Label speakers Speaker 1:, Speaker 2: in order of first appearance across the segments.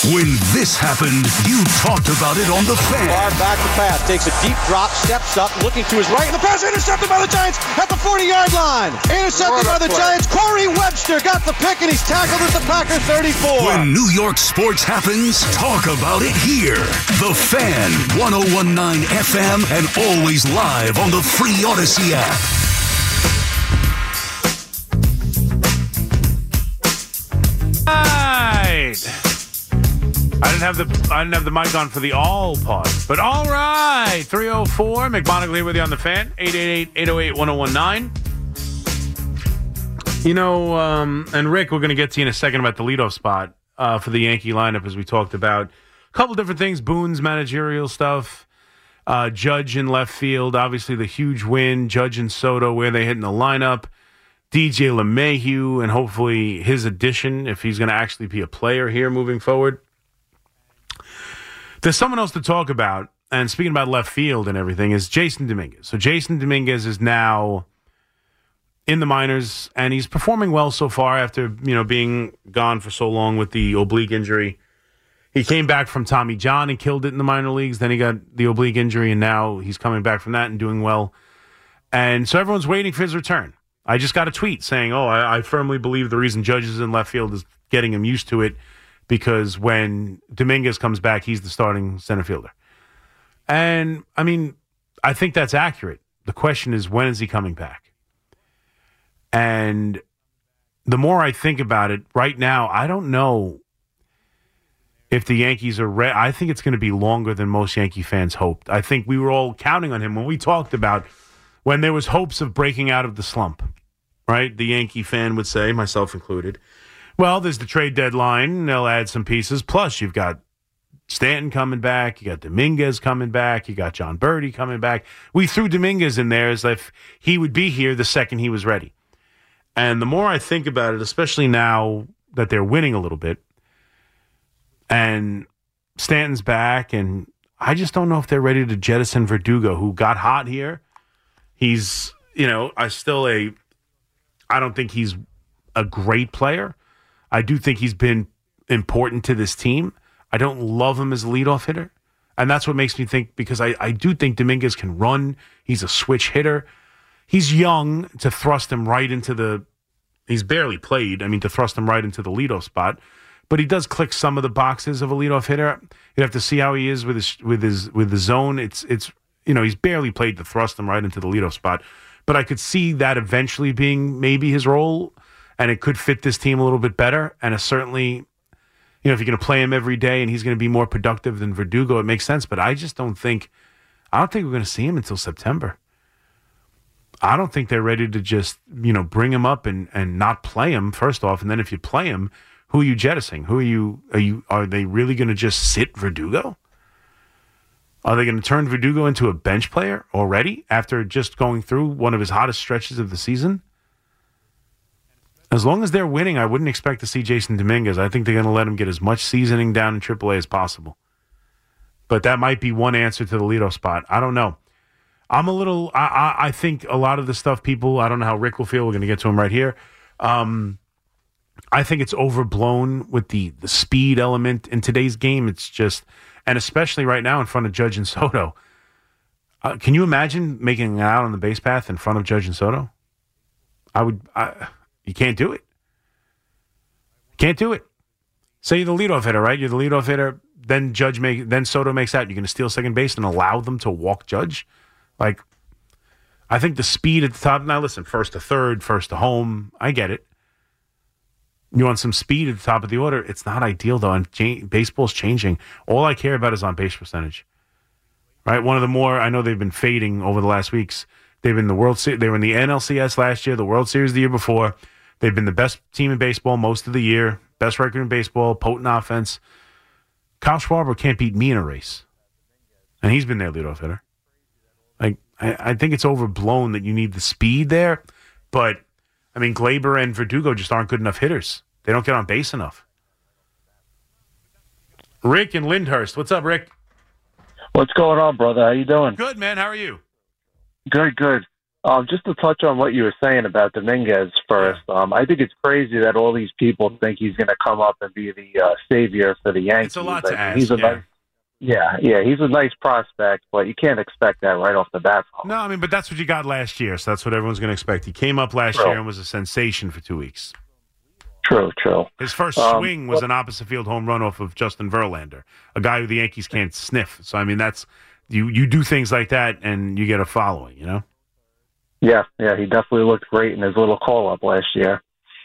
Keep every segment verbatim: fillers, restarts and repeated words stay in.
Speaker 1: When this happened, you talked about it on The Fan.
Speaker 2: Far back to pass, takes a deep drop, steps up, looking to his right, and the pass intercepted by the Giants at the forty-yard line. Intercepted by the play. Giants. Corey Webster got the pick, and he's tackled at the Packer thirty-four.
Speaker 1: When New York sports happens, talk about it here. The Fan, one oh one point nine F M, and always live on the free Odyssey app.
Speaker 3: Right. I didn't have the I didn't have the mic on for the all part, but all right. three oh four McMonagle here with you on The Fan. eight eight eight, eight oh eight, one oh one nine. You know, um, and Rick, we're going to get to you in a second about the leadoff spot uh, for the Yankee lineup, as we talked about. A couple different things, Boone's managerial stuff, uh, Judge in left field, obviously the huge win, Judge and Soto, where they hit in the lineup, D J LeMahieu, and hopefully his addition, if he's going to actually be a player here moving forward. There's someone else to talk about, and speaking about left field and everything, is Jason Dominguez. So Jason Dominguez is now in the minors, and he's performing well so far after, you know, being gone for so long with the oblique injury. He came back from Tommy John and killed it in the minor leagues. Then he got the oblique injury, and now he's coming back from that and doing well. And so everyone's waiting for his return. I just got a tweet saying, oh, I, I firmly believe the reason Judge is in left field is getting him used to it, because when Dominguez comes back, he's the starting center fielder. And, I mean, I think that's accurate. The question is, when is he coming back? And the more I think about it, right now, I don't know if the Yankees are ready. I think it's going to be longer than most Yankee fans hoped. I think we were all counting on him when we talked about when there was hopes of breaking out of the slump, right? The Yankee fan would say, myself included, well, there's the trade deadline. They'll add some pieces. Plus, you've got Stanton coming back. You got Dominguez coming back. You got John Birdie coming back. We threw Dominguez in there as if he would be here the second he was ready. And the more I think about it, especially now that they're winning a little bit, and Stanton's back, and I just don't know if they're ready to jettison Verdugo, who got hot here. He's, you know, I still a, I don't think he's a great player. I do think he's been important to this team. I don't love him as a leadoff hitter. And that's what makes me think, because I, I do think Dominguez can run. He's a switch hitter. He's young to thrust him right into the, he's barely played, I mean, to thrust him right into the leadoff spot. But he does click some of the boxes of a leadoff hitter. You have to see how he is with his with his with the zone. It's it's you know, he's barely played to thrust him right into the leadoff spot. But I could see that eventually being maybe his role, and it could fit this team a little bit better. And it's certainly, you know, if you're going to play him every day and he's going to be more productive than Verdugo, it makes sense. But I just don't think, I don't think we're going to see him until September. I don't think they're ready to just, you know, bring him up and, and not play him, first off. And then if you play him, who are you jettisoning? Who are you, are you, are they really going to just sit Verdugo? Are they going to turn Verdugo into a bench player already after just going through one of his hottest stretches of the season? As long as they're winning, I wouldn't expect to see Jason Dominguez. I think they're going to let him get as much seasoning down in triple A as possible. But that might be one answer to the leadoff spot. I don't know. I'm a little, I, I, I think a lot of the stuff people, I don't know how Rick will feel. We're going to get to him right here. Um, I think it's overblown with the, the speed element in today's game. It's just, and especially right now in front of Judge and Soto. Uh, can you imagine making it out on the base path in front of Judge and Soto? I would, I, you can't do it. Can't do it. Say you're the leadoff hitter, right? You're the leadoff hitter. Then Judge make, then Soto makes out. You're going to steal second base and allow them to walk Judge? Like, I think the speed at the top. Now, listen, first to third, first to home. I get it. You want some speed at the top of the order. It's not ideal, though, and cha- baseball's changing. All I care about is on-base percentage. Right? One of the more, I know they've been fading over the last weeks. They've been the World Series. They were in the N L C S last year, the World Series the year before. They've been the best team in baseball most of the year. Best record in baseball, potent offense. Kyle Schwarber can't beat me in a race. And he's been their leadoff hitter. Like, I, I think it's overblown that you need the speed there. But, I mean, Glaber and Verdugo just aren't good enough hitters. They don't get on base enough. Rick and Lyndhurst. What's up, Rick?
Speaker 4: What's going on, brother? How you doing?
Speaker 3: Good, man. How are you?
Speaker 4: Good, good. Um, just to touch on what you were saying about Dominguez first, um, I think it's crazy that all these people think he's going to come up and be the uh, savior for the Yankees.
Speaker 3: It's a lot
Speaker 4: I
Speaker 3: to
Speaker 4: mean,
Speaker 3: ask.
Speaker 4: He's a
Speaker 3: yeah.
Speaker 4: nice, yeah, yeah, he's a nice prospect, but you can't expect that right off the bat from him.
Speaker 3: No, I mean, but that's what you got last year, so that's what everyone's going to expect. He came up last
Speaker 4: True.
Speaker 3: year and was a sensation for two weeks.
Speaker 4: True, true.
Speaker 3: His first
Speaker 4: Um,
Speaker 3: swing was an opposite field home run off of Justin Verlander, a guy who the Yankees can't sniff. So, I mean, that's you, you do things like that and you get a following, you know?
Speaker 4: Yeah, yeah, he definitely looked great in his little call-up last year.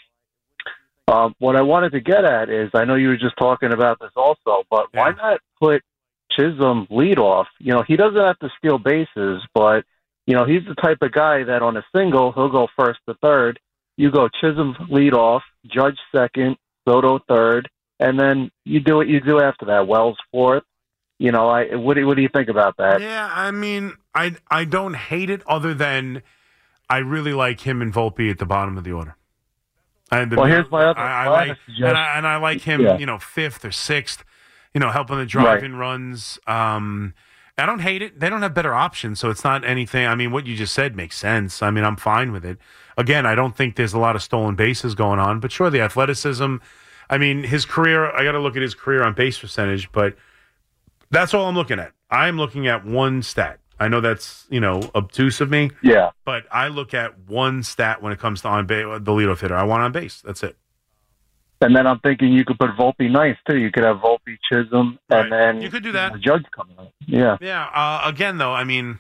Speaker 4: Um, what I wanted to get at is, I know you were just talking about this also, but
Speaker 3: Yeah.
Speaker 4: why not put Chisholm leadoff? You know, he doesn't have to steal bases, but, you know, he's the type of guy that on a single, he'll go first to third. You go Chisholm leadoff, Judge second, Soto third, and then you do what you do after that. Wells fourth. You know, I what do, what do you think about that?
Speaker 3: Yeah, I mean, I I don't hate it other than I really like him and Volpe at the bottom of the order. And the,
Speaker 4: Well, here's my other-
Speaker 3: I, I
Speaker 4: my
Speaker 3: like,
Speaker 4: other suggestion.
Speaker 3: and I, and I like him,
Speaker 4: Yeah.
Speaker 3: you know, fifth or sixth, you know, helping the drive-in runs. Um, I don't hate it. They don't have better options, so it's not anything. I mean, what you just said makes sense. I mean, I'm fine with it. Again, I don't think there's a lot of stolen bases going on, but sure, the athleticism. I mean, his career, I got to look at his career on base percentage, but that's all I'm looking at. I'm looking at one stat. I know that's, you know, obtuse of me,
Speaker 4: Yeah.
Speaker 3: but I look at one stat when it comes to on base, the leadoff hitter. I want on base. That's it.
Speaker 4: And then I'm thinking you could put Volpe ninth, too. You could have Volpe, Chisholm,
Speaker 3: Right.
Speaker 4: and then
Speaker 3: You could do that.
Speaker 4: the Judge coming up. Yeah.
Speaker 3: Yeah. Uh, again, though, I mean,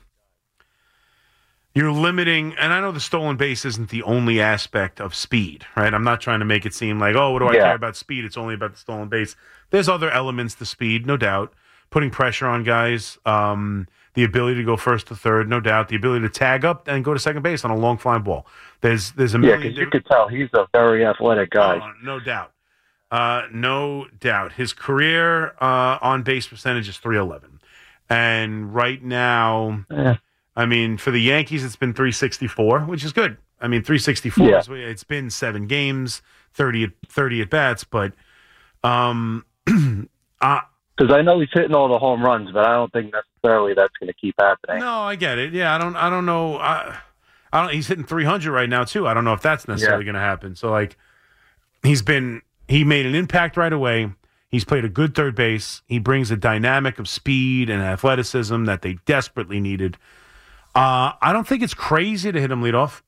Speaker 3: you're limiting, and I know the stolen base isn't the only aspect of speed, right? I'm not trying to make it seem like, oh, what do I
Speaker 4: Yeah.
Speaker 3: care about speed? It's only about the stolen base. There's other elements to speed, no doubt. Putting pressure on guys, um, the ability to go first to third, no doubt. The ability to tag up and go to second base on a long flying ball. There's there's a
Speaker 4: Yeah,
Speaker 3: million.
Speaker 4: because you
Speaker 3: different-
Speaker 4: could tell he's a very athletic guy.
Speaker 3: Oh, no doubt. Uh, no doubt. His career uh, on base percentage is three eleven. And right now,
Speaker 4: Yeah.
Speaker 3: I mean, for the Yankees, it's been three sixty-four, which is good. I mean, three sixty-four,
Speaker 4: Yeah.
Speaker 3: is, it's been seven games, thirty, at- thirty at bats, but um, uh,
Speaker 4: Because I know he's hitting all the home runs, but I don't think necessarily that's going to keep happening.
Speaker 3: no, I get it. Yeah, I don't, I don't know. I, I don't. He's hitting three hundred right now too. I don't know if that's necessarily
Speaker 4: Yeah.
Speaker 3: going to happen. So, like, he's been, he made an impact right away. He's played a good third base. He brings a dynamic of speed and athleticism that they desperately needed. Uh, I don't think it's crazy to hit him leadoff.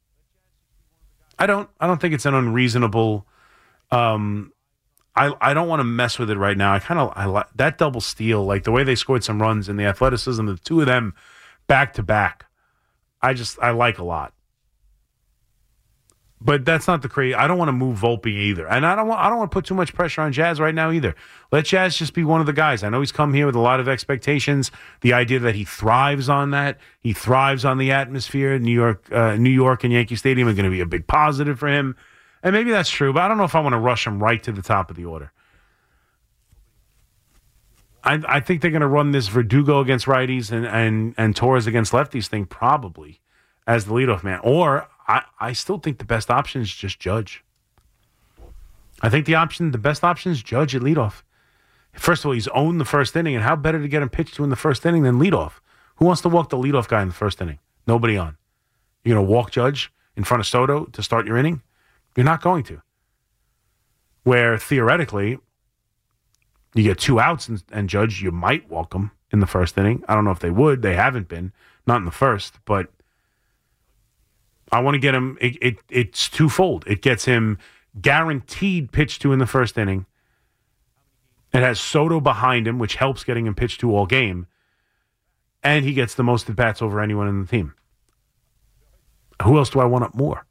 Speaker 3: I don't. I don't think it's an unreasonable. Um, I I don't want to mess with it right now. I kind of I like that double steal, like the way they scored some runs and the athleticism of the two of them back to back. I just I like a lot. But that's not the crazy. I don't want to move Volpe either, and I don't want. I don't want to put too much pressure on Jazz right now either. Let Jazz just be one of the guys. I know he's come here with a lot of expectations. The idea that he thrives on that, he thrives on the atmosphere. New York, uh, New York, and Yankee Stadium are going to be a big positive for him, and maybe that's true. But I don't know if I want to rush him right to the top of the order. I, I think they're going to run this Verdugo against righties and and and Torres against lefties thing probably as the leadoff man, or. I, I still think the best option is just Judge. I think the option, the best option is Judge at leadoff. First of all, he's owned the first inning, and how better to get him pitched to in the first inning than leadoff? Who wants to walk the leadoff guy in the first inning? Nobody on. You're going to walk Judge in front of Soto to start your inning? You're not going to. Where theoretically, you get two outs and, and Judge, you might walk him in the first inning. I don't know if they would. They haven't been. Not in the first, but I want to get him. It, it it's twofold. It gets him guaranteed pitch to in the first inning. It has Soto behind him, which helps getting him pitched to all game, and he gets the most at bats over anyone in the team. Who else do I want up more?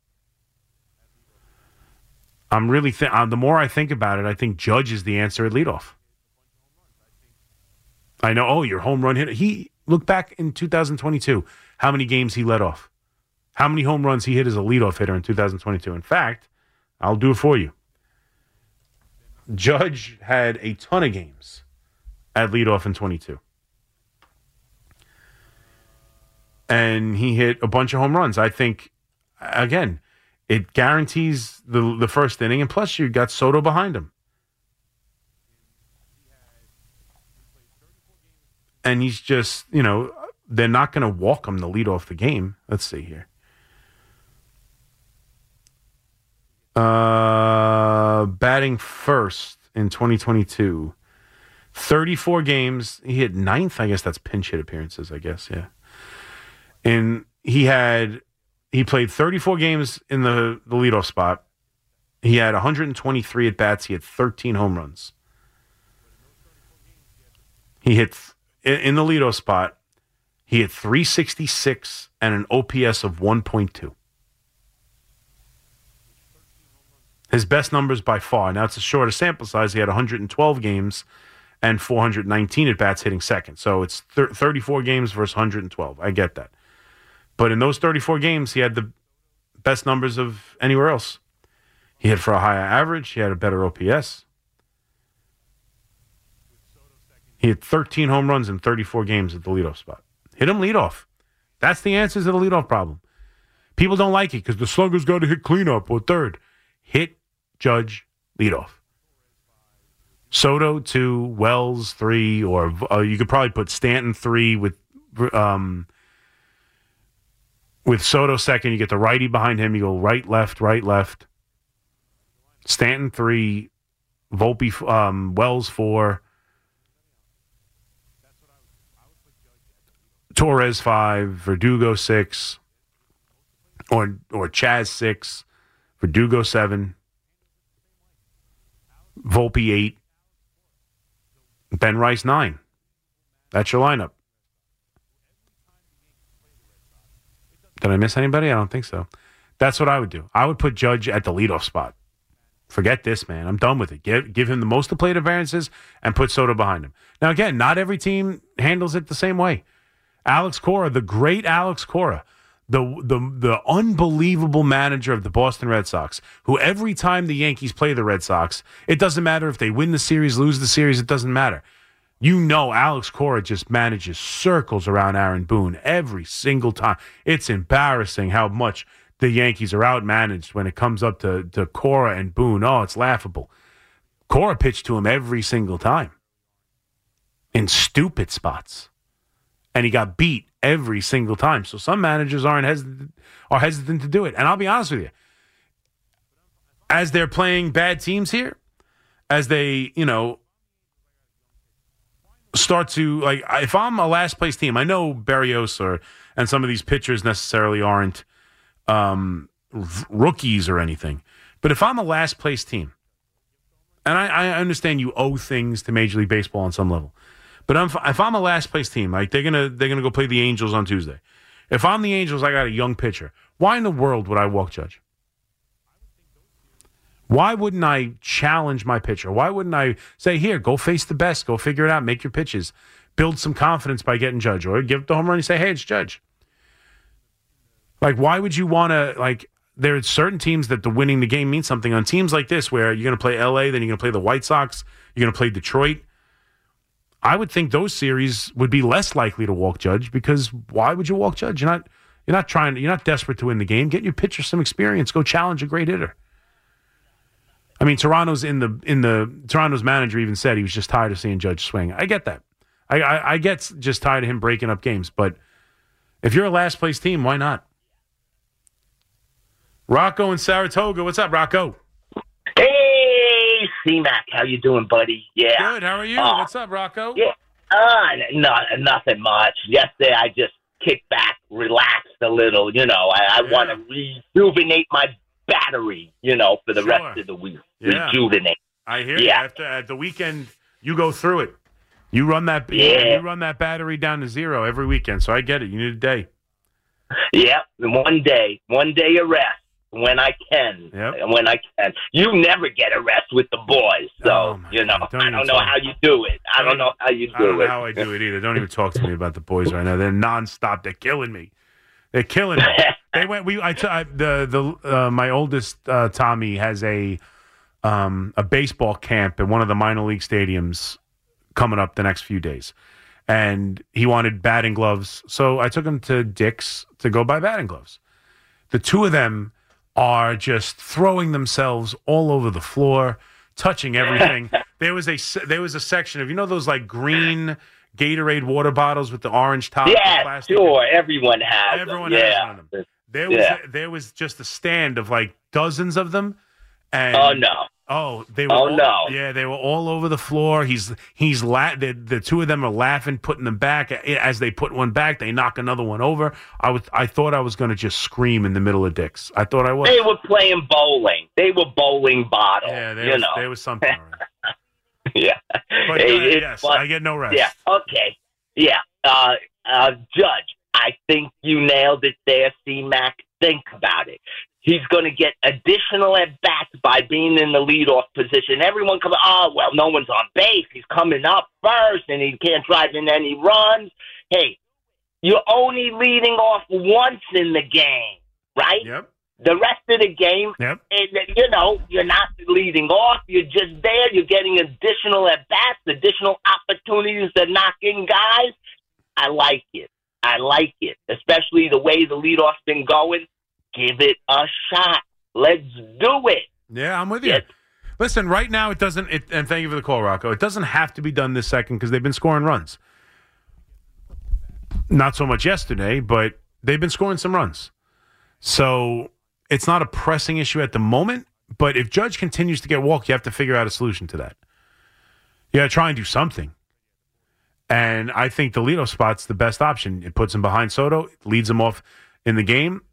Speaker 3: I'm really th- uh, the more I think about it, I think Judge is the answer at leadoff. I know. Oh, your home run hitter. He look back in two thousand twenty-two. How many games he led off? How many home runs he hit as a leadoff hitter in two thousand twenty-two? In fact, I'll do it for you. Judge had a ton of games at leadoff in twenty-two. And he hit a bunch of home runs. I think, again, it guarantees the, the first inning, and plus you got Soto behind him. And he's just, you know, they're not going to walk him to lead off the game. Let's see here. Uh, batting first in twenty twenty-two. thirty-four games. He hit ninth. I guess that's pinch hit appearances, I guess, yeah. And he had, he played thirty-four games in the, the leadoff spot. He had one hundred twenty-three at bats. He had thirteen home runs. He hit, in the leadoff spot, he hit three sixty-six and an O P S of one point two. His best numbers by far. Now, it's a shorter sample size. He had one hundred twelve games and four hundred nineteen at-bats hitting second. So it's thir- thirty-four games versus one hundred twelve. I get that. But in those thirty-four games, he had the best numbers of anywhere else. He hit for a higher average. He had a better O P S. He had thirteen home runs in thirty-four games at the leadoff spot. Hit him leadoff. That's the answer to the leadoff problem. People don't like it because the slugger's got to hit cleanup or third. Hit Judge leadoff. Soto two, Wells three, or uh, you could probably put Stanton three with um, with Soto second. You get the righty behind him. You go right, left, right, left. Stanton three, Volpe, um, Wells four, Torres five, Verdugo six, or or Chaz six, Verdugo seven, Volpe eight, Ben Rice nine. That's your lineup. Did I miss anybody? I don't think so. That's what I would do. I would put Judge at the leadoff spot. Forget this, man. I'm done with it. Give give him the most of plate variances and put Soto behind him. Now, again, not every team handles it the same way. Alex Cora, the great Alex Cora, the the the unbelievable manager of the Boston Red Sox, who every time the Yankees play the Red Sox, it doesn't matter if they win the series, lose the series, it doesn't matter. You know Alex Cora just manages circles around Aaron Boone every single time. It's embarrassing how much the Yankees are outmanaged when it comes up to, to Cora and Boone. Oh, it's laughable. Cora pitched to him every single time in stupid spots. And he got beat every single time. So some managers aren't hesitant, are hesitant to do it. And I'll be honest with you. As they're playing bad teams here, as they, you know, start to, like, if I'm a last place team, I know Berrios or, and some of these pitchers necessarily aren't um, r- rookies or anything. But if I'm a last place team, and I, I understand you owe things to Major League Baseball on some level, but I'm, if I'm a last place team, like they're gonna they're gonna go play the Angels on Tuesday. If I'm the Angels, I got a young pitcher. Why in the world would I walk Judge? Why wouldn't I challenge my pitcher? Why wouldn't I say, here, go face the best, go figure it out, make your pitches, build some confidence by getting Judge, or give the home run and say, hey, it's Judge. Like, why would you want to, like, there are certain teams that the winning the game means something. On teams like this where you're going to play L A, then you're going to play the White Sox, you're going to play Detroit, I would think those series would be less likely to walk Judge, because why would you walk Judge? You're not you're not trying you're not desperate to win the game. Get your pitcher some experience. Go challenge a great hitter. I mean, Toronto's in the in the Toronto's manager even said he was just tired of seeing Judge swing. I get that. I, I, I get just tired of him breaking up games. But if you're a last place team, why not? Rocco in Saratoga. What's up, Rocco?
Speaker 5: Hey, C-Mac. How you doing, buddy? Yeah.
Speaker 3: Good. How are you?
Speaker 5: Uh,
Speaker 3: What's up, Rocco?
Speaker 5: Yeah. Uh, no, nothing much. Yesterday, I just kicked back, relaxed a little. You know, I, I
Speaker 3: Yeah.
Speaker 5: want to rejuvenate my battery, you know, for the
Speaker 3: Sure.
Speaker 5: rest of the week.
Speaker 3: Yeah.
Speaker 5: Rejuvenate.
Speaker 3: I hear
Speaker 5: Yeah.
Speaker 3: you. After at the weekend, you go through it. You run that.
Speaker 5: Yeah.
Speaker 3: You run that battery down to zero every weekend. So I get it. You need a day.
Speaker 5: Yep. One day, one day of rest when I can.
Speaker 3: Yep.
Speaker 5: When I can. You never get a rest with the boys. So,
Speaker 3: Oh, my
Speaker 5: you know,
Speaker 3: God. Don't
Speaker 5: I
Speaker 3: even
Speaker 5: don't know
Speaker 3: talk.
Speaker 5: how you do it. I don't know how you do
Speaker 3: I don't know
Speaker 5: it.
Speaker 3: how I do it either. Don't even talk to me about the boys right now. They're nonstop. They're killing me. They're killing me. They went. We. I. T- I the the uh, my oldest uh, Tommy has a um a baseball camp at one of the minor league stadiums coming up the next few days, and he wanted batting gloves. So I took him to Dick's to go buy batting gloves. The two of them are just throwing themselves all over the floor, touching everything. there was a se- there was a section of, you know, those like green Gatorade water bottles with the orange top. the
Speaker 5: Yeah,
Speaker 3: plastic?
Speaker 5: sure. Everyone has
Speaker 3: Everyone
Speaker 5: them.
Speaker 3: has
Speaker 5: yeah.
Speaker 3: one of them. There was
Speaker 5: Yeah.
Speaker 3: there was just a stand of like dozens of them, And,
Speaker 5: oh no.
Speaker 3: Oh, they were.
Speaker 5: Oh
Speaker 3: all,
Speaker 5: no!
Speaker 3: Yeah, they were all over the floor. He's he's la- the, the two of them are laughing, putting them back. As they put one back, they knock another one over. I was I thought I was going to just scream in the middle of Dick's. I thought I was.
Speaker 5: They were playing bowling. They were bowling bottles.
Speaker 3: Yeah, there
Speaker 5: you
Speaker 3: was,
Speaker 5: know.
Speaker 3: there was something. Right.
Speaker 5: yeah.
Speaker 3: But
Speaker 5: it,
Speaker 3: uh,
Speaker 5: it,
Speaker 3: yes,
Speaker 5: but,
Speaker 3: I get no rest.
Speaker 5: Yeah. Okay. Yeah. Uh, uh, Judge, I think you nailed it there, C-Mac. Think about it. He's going to get additional at-bats by being in the leadoff position. Everyone comes, oh, well, no one's on base. He's coming up first, and he can't drive in any runs. Hey, you're only leading off once in the game, right?
Speaker 3: Yep.
Speaker 5: The rest of the game,
Speaker 3: yep.
Speaker 5: you know, you're not leading off. You're just there. You're getting additional at-bats, additional opportunities to knock in guys. I like it. I like it, especially the way the leadoff's been going. Give it a shot. Let's do it.
Speaker 3: Yeah, I'm with you.
Speaker 5: Yes.
Speaker 3: Listen, right now it doesn't, it, and thank you for the call, Rocco. It doesn't have to be done this second because they've been scoring runs. Not so much yesterday, but they've been scoring some runs. So it's not a pressing issue at the moment, but if Judge continues to get walked, you have to figure out a solution to that. You got to try and do something. And I think the leadoff spot's the best option. It puts him behind Soto, leads him off in the game.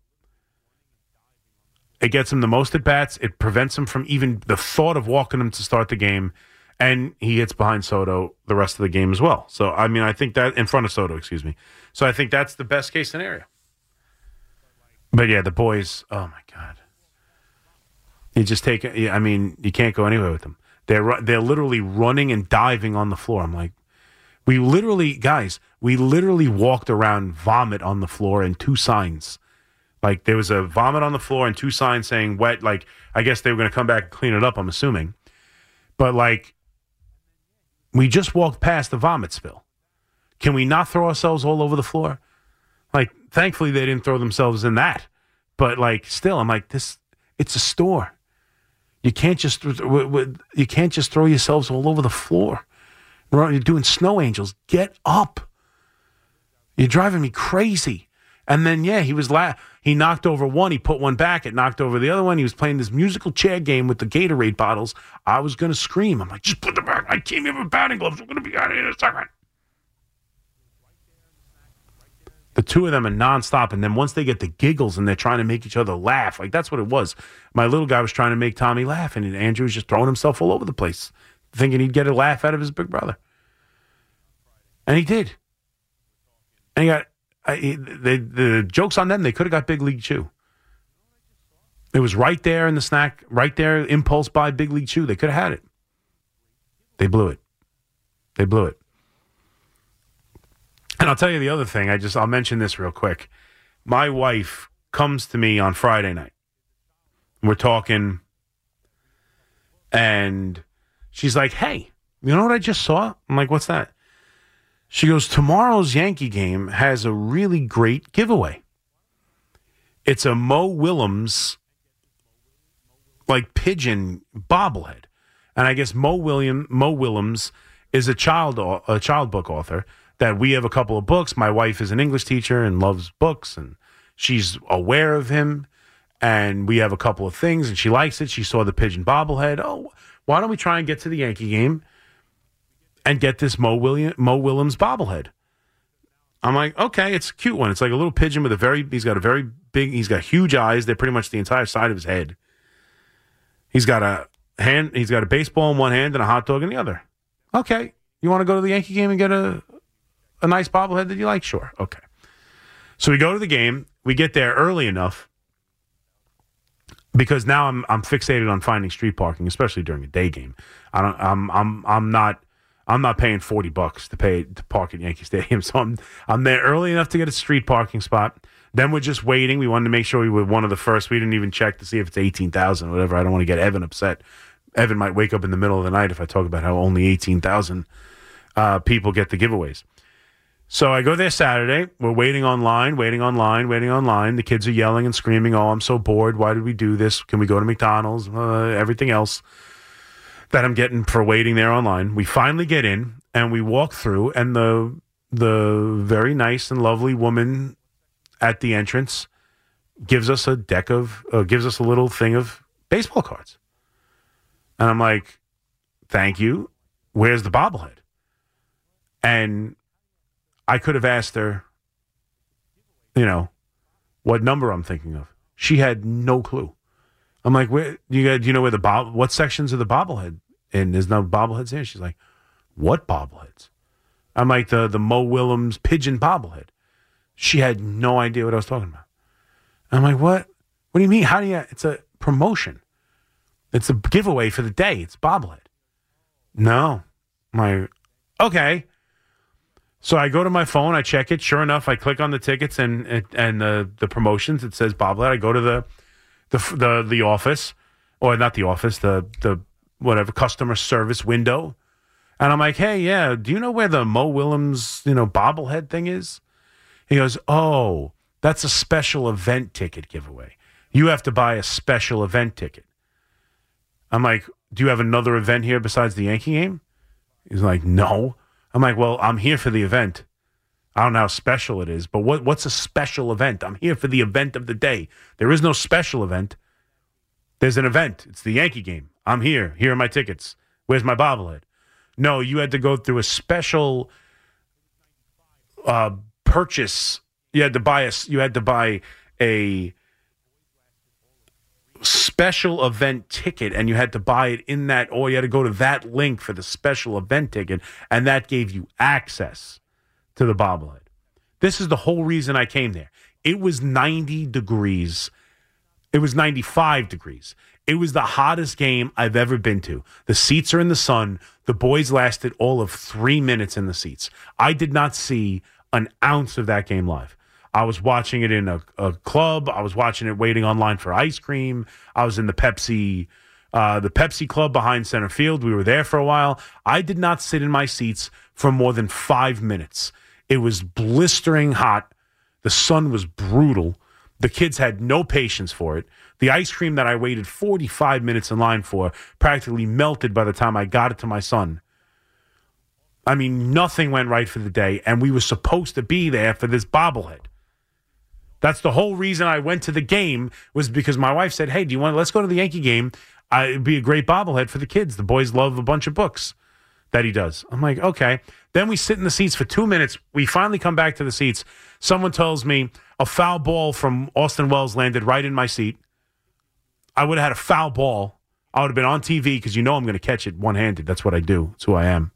Speaker 3: It gets him the most at-bats. It prevents him from even the thought of walking him to start the game. And he hits behind Soto the rest of the game as well. So, I mean, I think that, in front of Soto, excuse me. So I think that's the best case scenario. But, yeah, the boys, oh, my God. You just take, I mean, you can't go anywhere with them. They're, they're literally running and diving on the floor. I'm like, we literally, guys, we literally walked around vomit on the floor and two signs. Like, there was a vomit on the floor and two signs saying wet. Like, I guess they were going to come back and clean it up, I'm assuming. But, like, we just walked past the vomit spill. Can we not throw ourselves all over the floor? Like, thankfully, they didn't throw themselves in that. But, like, still, I'm like, this, it's a store. You can't just, you can't just throw yourselves all over the floor. You're doing snow angels. Get up. You're driving me crazy. And then, yeah, he was la- he knocked over one. He put one back. It knocked over the other one. He was playing this musical chair game with the Gatorade bottles. I was going to scream. I'm like, just put them back. My team have batting gloves. We're going to be out of here in a second. The two of them are nonstop. And then once they get the giggles and they're trying to make each other laugh, like that's what it was. My little guy was trying to make Tommy laugh, and Andrew was just throwing himself all over the place, thinking he'd get a laugh out of his big brother. And he did. And he got... I, they, the joke's on them. They could have got Big League Chew. It was right there in the snack, right there, impulse buy Big League Chew. They could have had it. They blew it. They blew it. And I'll tell you the other thing. I just, I'll mention this real quick. My wife comes to me on Friday night. We're talking, and she's like, hey, you know what I just saw? I'm like, what's that? She goes, tomorrow's Yankee game has a really great giveaway. It's a Mo Willems, like, pigeon bobblehead. And I guess Mo William Mo Willems is a child a child book author that we have a couple of books. My wife is an English teacher and loves books, and she's aware of him. And we have a couple of things, and she likes it. She saw the pigeon bobblehead. Oh, why don't we try and get to the Yankee game and get this Mo William Mo Willems bobblehead? I'm like, okay, it's a cute one. It's like a little pigeon with a very, he's got a very big, he's got huge eyes. They're pretty much the entire side of his head. He's got a hand, he's got a baseball in one hand and a hot dog in the other. Okay, you want to go to the Yankee game and get a a nice bobblehead that you like? Sure, okay. So we go to the game. We get there early enough because now I'm I'm fixated on finding street parking, especially during a day game. I don't, I'm I'm I'm not. I'm not paying forty bucks to pay to park at Yankee Stadium, so I'm I'm there early enough to get a street parking spot. Then we're just waiting. We wanted to make sure we were one of the first. We didn't even check to see if it's eighteen thousand or whatever. I don't want to get Evan upset. Evan might wake up in the middle of the night if I talk about how only eighteen thousand uh, people get the giveaways. So I go there Saturday. We're waiting online, waiting online, waiting online. The kids are yelling and screaming, oh, I'm so bored. Why did we do this? Can we go to McDonald's? Uh, everything else that I'm getting for waiting there online. We finally get in, and we walk through, and the the very nice and lovely woman at the entrance gives us a deck of, uh, gives us a little thing of baseball cards. And I'm like, thank you. Where's the bobblehead? And I could have asked her, you know, what number I'm thinking of. She had no clue. I'm like, where you got? Do you know where the bob? What sections of the bobblehead? And there's no bobbleheads here. She's like, what bobbleheads? I'm like, the the Mo Willems pigeon bobblehead. She had no idea what I was talking about. I'm like, what? What do you mean? How do you? It's a promotion. It's a giveaway for the day. It's bobblehead. No. I'm like, okay. So I go to my phone, I check it. Sure enough, I click on the tickets and and the the promotions. It says bobblehead. I go to the the the the office, or not the office, the the whatever customer service window, and I'm like, hey, yeah, do you know where the Mo Willems you know bobblehead thing is? He goes, oh, that's a special event ticket giveaway. You have to buy a special event ticket. I'm like, do you have another event here besides the Yankee game? He's like, no. I'm like, well, I'm here for the event. I don't know how special it is, but what what's a special event? I'm here for the event of the day. There is no special event. There's an event. It's the Yankee game. I'm here. Here are my tickets. Where's my bobblehead? No, you had to go through a special uh, purchase. You had to buy a. You had to buy a special event ticket, and you had to buy it in that, or you had to go to that link for the special event ticket, and that gave you access to the bobblehead. This is the whole reason I came there. It was ninety degrees. It was ninety-five degrees. It was the hottest game I've ever been to. The seats are in the sun. The boys lasted all of three minutes in the seats. I did not see an ounce of that game live. I was watching it in a, a club. I was watching it waiting online for ice cream. I was in the Pepsi, uh, the Pepsi Club behind center field. We were there for a while. I did not sit in my seats for more than five minutes. It was blistering hot. The sun was brutal. The kids had no patience for it. The ice cream that I waited forty-five minutes in line for practically melted by the time I got it to my son. I mean, nothing went right for the day, and we were supposed to be there for this bobblehead. That's the whole reason I went to the game, was because my wife said, hey, do you want to, let's go to the Yankee game. Uh, it'd be a great bobblehead for the kids. The boys love a bunch of books that he does. I'm like, okay. Then we sit in the seats for two minutes. We finally come back to the seats. Someone tells me a foul ball from Austin Wells landed right in my seat. I would have had a foul ball. I would have been on T V because you know I'm going to catch it one-handed. That's what I do. That's who I am.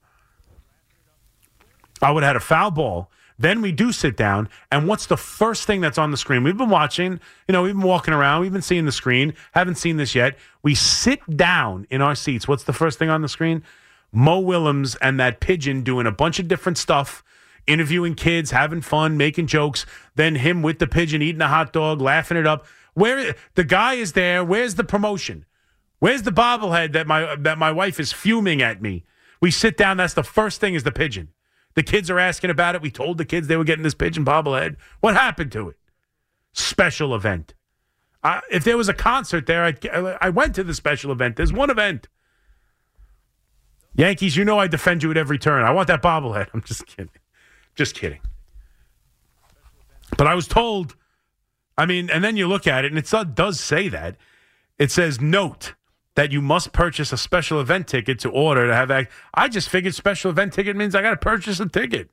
Speaker 3: I would have had a foul ball. Then we do sit down, and what's the first thing that's on the screen? We've been watching, you know, we've been walking around, we've been seeing the screen, haven't seen this yet. We sit down in our seats. What's the first thing on the screen? Mo Willems and that pigeon doing a bunch of different stuff, interviewing kids, having fun, making jokes, then him with the pigeon eating a hot dog, laughing it up. Where the guy is there, where's the promotion? Where's the bobblehead that my that my wife is fuming at me? We sit down, that's the first thing is the pigeon. The kids are asking about it. We told the kids they were getting this pigeon bobblehead. What happened to it? Special event. Uh, if there was a concert there, I'd, I went to the special event. There's one event. Yankees, you know I defend you at every turn. I want that bobblehead. I'm just kidding. Just kidding. But I was told, I mean, and then you look at it, and it does say that. It says, note that you must purchase a special event ticket to order to have that. I just figured special event ticket means I got to purchase a ticket.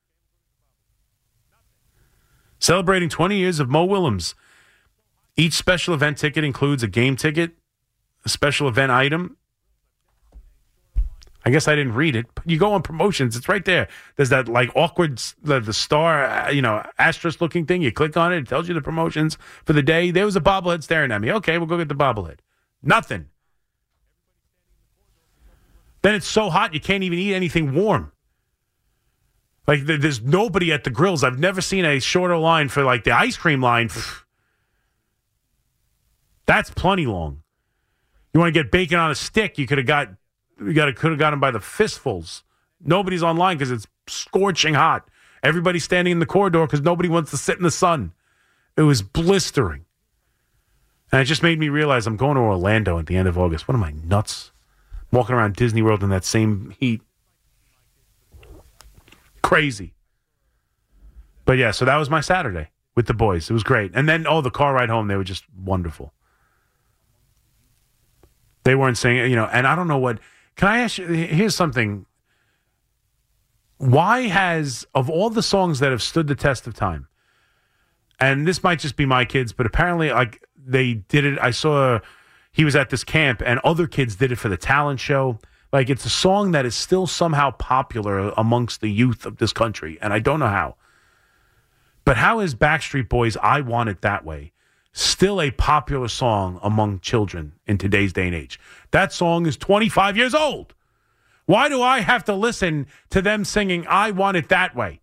Speaker 3: Celebrating twenty years of Mo Willems. Each special event ticket includes a game ticket, a special event item. I guess I didn't read it, but you go on promotions. It's right there. There's that like awkward, the, the star, you know, asterisk looking thing. You click on it. It tells you the promotions for the day. There was a bobblehead staring at me. Okay, we'll go get the bobblehead. Nothing. Then it's so hot you can't even eat anything warm. Like there's nobody at the grills. I've never seen a shorter line for like the ice cream line. That's plenty long. You want to get bacon on a stick? You could have got, you got could have got them by the fistfuls. Nobody's online because it's scorching hot. Everybody's standing in the corridor because nobody wants to sit in the sun. It was blistering, and it just made me realize I'm going to Orlando at the end of August. What am I, nuts? Walking around Disney World in that same heat. Crazy. But yeah, so that was my Saturday with the boys. It was great. And then, oh, the car ride home, they were just wonderful. They weren't singing, you know, and I don't know what. Can I ask you? Here's something. Why has, of all the songs that have stood the test of time, and this might just be my kids, but apparently, like, they did it. I saw he was at this camp, and other kids did it for the talent show. Like, it's a song that is still somehow popular amongst the youth of this country, and I don't know how. But how is Backstreet Boys' I Want It That Way still a popular song among children in today's day and age? That song is twenty-five years old. Why do I have to listen to them singing I Want It That Way?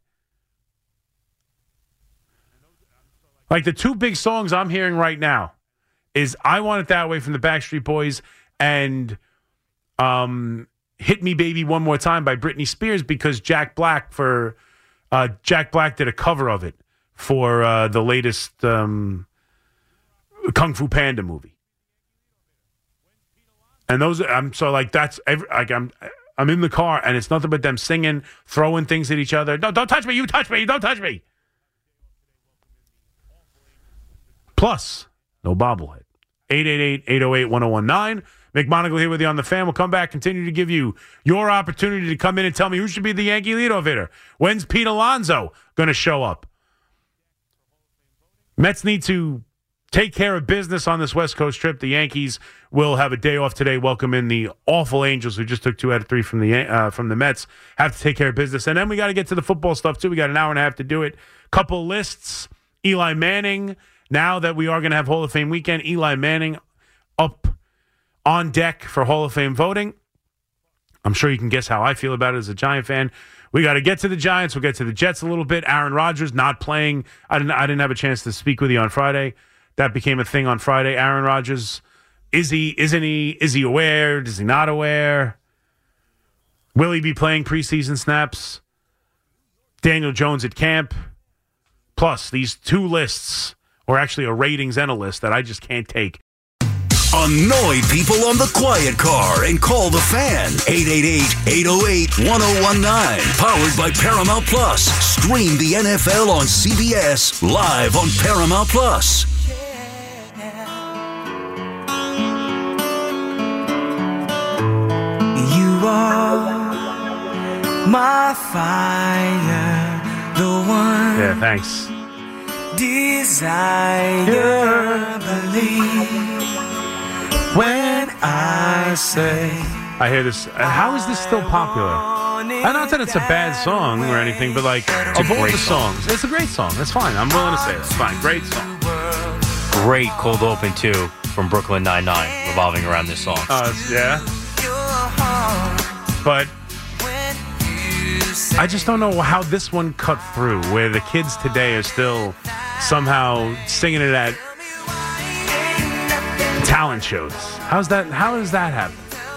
Speaker 3: Like, the two big songs I'm hearing right now is I Want It That Way from the Backstreet Boys and um, Hit Me Baby One More Time by Britney Spears, because Jack Black for uh, Jack Black did a cover of it for uh, the latest um, Kung Fu Panda movie. And those, I'm so like, that's every, like, I'm, I'm in the car and it's nothing but them singing, throwing things at each other. No, don't touch me. You touch me. Don't touch me. Plus, no bobblehead. eight eight eight, eight oh eight, one oh one nine. Mick Monagle here with you on The Fan. We'll come back, continue to give you your opportunity to come in and tell me who should be the Yankee leadoff hitter. When's Pete Alonso going to show up? Mets need to take care of business on this West Coast trip. The Yankees will have a day off today. Welcome in the awful Angels, who just took two out of three from the uh, from the Mets. Have to take care of business. And then we got to get to the football stuff, too. We got an hour and a half to do it. Couple lists. Eli Manning. Now that we are going to have Hall of Fame weekend, Eli Manning up on deck for Hall of Fame voting. I'm sure you can guess how I feel about it as a Giant fan. We got to get to the Giants. We'll get to the Jets a little bit. Aaron Rodgers not playing. I didn't, I didn't have a chance to speak with you on Friday. That became a thing on Friday. Aaron Rodgers, is he, isn't he, is he aware? Is he not aware? Will he be playing preseason snaps? Daniel Jones at camp. Plus, these two lists, or actually a ratings and a list that I just can't take.
Speaker 1: Annoy people on the quiet car and call the Fan. eight eight eight, eight oh eight, one oh one nine. Powered by Paramount Plus. Stream the N F L on C B S live on Paramount Plus.
Speaker 6: You are my fire, the one.
Speaker 3: Yeah, thanks.
Speaker 6: Desire, believe when I say.
Speaker 3: I hear this. Uh, how is this still popular? And not that it's a bad song or anything, but like, of all the songs, it's a great song. That's fine. I'm willing to say it. It's fine. Great song.
Speaker 7: Great cold open, too, from Brooklyn Nine-Nine, revolving around this song.
Speaker 3: Uh, yeah. But I just don't know how this one cut through, where the kids today are still somehow singing it at talent shows. How's that? How does that happen?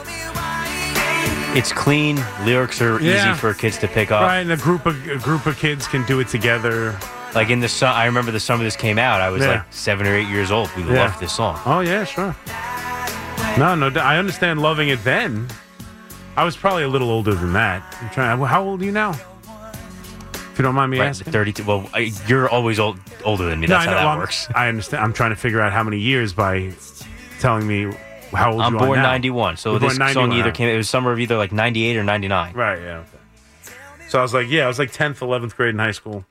Speaker 7: It's clean. Lyrics are
Speaker 3: Yeah.
Speaker 7: easy for kids to pick up.
Speaker 3: Right, and a group of a group of kids can do it together.
Speaker 7: Like in the su- I remember the summer this came out. I was
Speaker 3: Yeah.
Speaker 7: like seven or eight years old. We
Speaker 3: Yeah.
Speaker 7: loved this song.
Speaker 3: Oh yeah, sure. No, no, I understand loving it then. I was probably a little older than that. I'm trying. How old are you now? If you don't mind me
Speaker 7: Right,
Speaker 3: asking.
Speaker 7: thirty-two. Well, I, you're always old, older than me. That's
Speaker 3: I
Speaker 7: how
Speaker 3: know,
Speaker 7: that
Speaker 3: well,
Speaker 7: works.
Speaker 3: I understand. I'm trying to figure out how many years by telling me how old
Speaker 7: I'm
Speaker 3: you are
Speaker 7: born
Speaker 3: now.
Speaker 7: ninety-one, so
Speaker 3: You're
Speaker 7: this
Speaker 3: born
Speaker 7: song
Speaker 3: ninety-one,
Speaker 7: either
Speaker 3: huh?
Speaker 7: came. It was summer of either like ninety-eight or ninety-nine.
Speaker 3: Right, yeah. Okay. So I was like, yeah, I was like tenth, eleventh grade in high school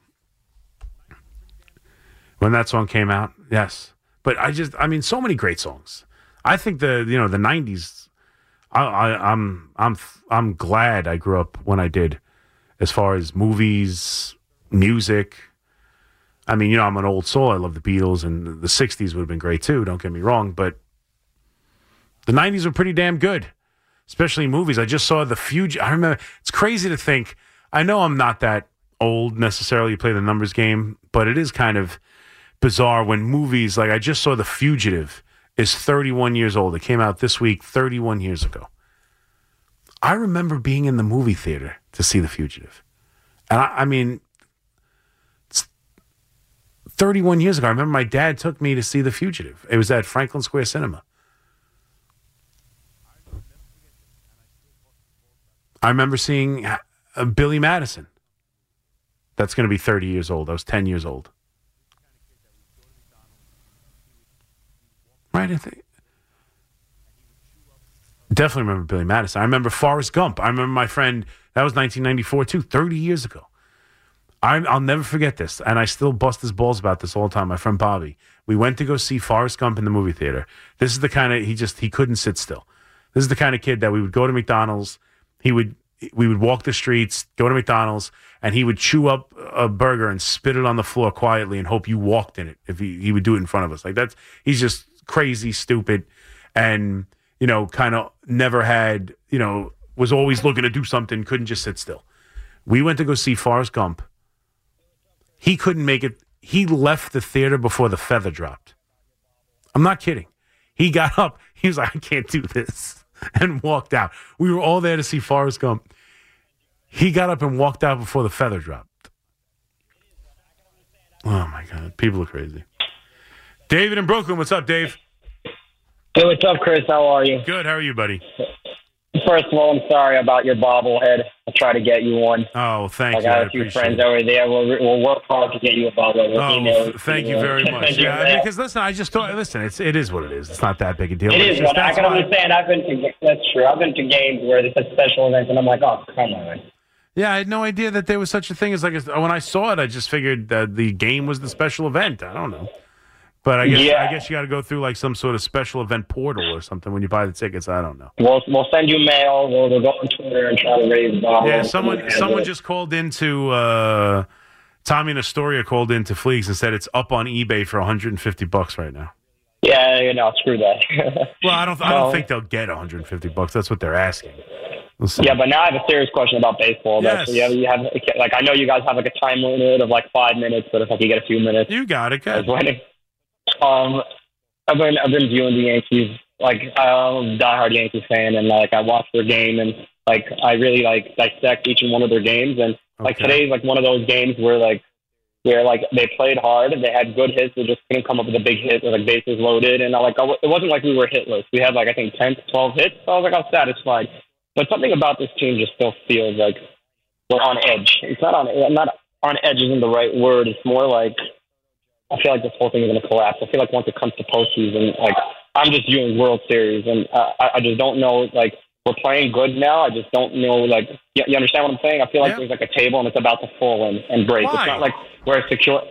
Speaker 3: when that song came out. Yes. But I just, I mean, so many great songs. I think the, you know, the nineties, I, I, I'm, I'm, I'm glad I grew up when I did, as far as movies, music. I mean, you know, I'm an old soul. I love the Beatles, and the sixties would have been great too. Don't get me wrong. But the nineties were pretty damn good. Especially movies. I just saw The Fugitive. I remember, it's crazy to think, I know I'm not that old necessarily to play the numbers game, but it is kind of bizarre when movies, like I just saw The Fugitive is thirty-one years old. It came out this week, thirty-one years ago. I remember being in the movie theater to see The Fugitive. And I, I mean, it's thirty-one years ago. I remember my dad took me to see The Fugitive. It was at Franklin Square Cinema. I remember seeing uh, Billy Madison. That's going to be thirty years old. I was ten years old. Right? I think. Definitely remember Billy Madison. I remember Forrest Gump. I remember my friend, that was nineteen ninety-four too, thirty years ago. I, I'll never forget this, and I still bust his balls about this all the time. My friend Bobby. We went to go see Forrest Gump in the movie theater. This is the kind of, he just, he couldn't sit still. This is the kind of kid that we would go to McDonald's. He would, we would walk the streets, go to McDonald's, and he would chew up a burger and spit it on the floor quietly and hope you walked in it. If he, he would do it in front of us. Like that's, he's just crazy, stupid, and, you know, kind of never had, you know, was always looking to do something, couldn't just sit still. We went to go see Forrest Gump. He couldn't make it. He left the theater before the feather dropped. I'm not kidding. He got up. He was like, I can't do this, and walked out. We were all there to see Forrest Gump. He got up and walked out before the feather dropped. Oh, my God. People are crazy. David in Brooklyn. What's up, Dave?
Speaker 8: Hey, what's up, Chris? How are you?
Speaker 3: Good. How are you, buddy?
Speaker 8: First of all, I'm sorry about your bobblehead. I'll try to get you one.
Speaker 3: Oh, thank
Speaker 8: I
Speaker 3: you.
Speaker 8: got
Speaker 3: I
Speaker 8: a few
Speaker 3: appreciate
Speaker 8: friends
Speaker 3: it.
Speaker 8: over there. We'll, we'll work hard to get you a bobblehead. We'll
Speaker 3: Oh,
Speaker 8: email
Speaker 3: f- thank you
Speaker 8: know.
Speaker 3: very much.
Speaker 8: You
Speaker 3: Yeah,
Speaker 8: know.
Speaker 3: because listen, I just thought, listen, it's it is what it is. It's not that big a deal.
Speaker 8: It
Speaker 3: But
Speaker 8: is,
Speaker 3: it's just-
Speaker 8: but I
Speaker 3: that's
Speaker 8: can
Speaker 3: why-
Speaker 8: understand. I've been to, that's true. I've been to games where there's such special events, and I'm like, oh, come on.
Speaker 3: Yeah, I had no idea that there was such a thing as like a, when I saw it, I just figured that the game was the special event. I don't know, but I guess
Speaker 8: Yeah.
Speaker 3: I guess you got to go through like some sort of special event portal or something when you buy the tickets. I don't know.
Speaker 8: We'll, we'll send you mail. We'll, we'll go on Twitter and try to raise bobbleheads.
Speaker 3: Yeah, someone someone just called into uh, Tommy Nestoria called into Fleeks and said it's up on eBay for one hundred fifty bucks right now.
Speaker 8: Yeah, you know, screw that.
Speaker 3: Well, I don't I don't
Speaker 8: Well-
Speaker 3: think they'll get one hundred fifty bucks. That's what they're asking. We'll see.
Speaker 8: Yeah, but now I have a serious question about baseball. though.
Speaker 3: Yes.
Speaker 8: So you have, you have, like, I know you guys have like a time limit of like five minutes, but if I could get a few minutes,
Speaker 3: You got it,
Speaker 8: I was
Speaker 3: good.
Speaker 8: waiting. Um, I've been I've been viewing the Yankees. Like I'm a diehard Yankees fan, and like I watch their game, and like I really like dissect each and one of their games. And like
Speaker 3: Okay.
Speaker 8: today's like one of those games where like where like they played hard, they had good hits, they just couldn't come up with a big hit with like bases loaded. And I like I w- it wasn't like we were hitless. We had like I think ten to twelve hits. So I was like I was satisfied. But something about this team just still feels like we're on edge. It's not on not on edge isn't the right word. It's more like I feel like this whole thing is going to collapse. I feel like once it comes to postseason, like I'm just viewing World Series, and uh, I, I just don't know. Like we're playing good now. I just don't know. Like you, you understand what I'm saying? I feel like
Speaker 3: Yeah.
Speaker 8: there's like a table and it's about to fall and, and break.
Speaker 3: Why?
Speaker 8: It's not like we're secure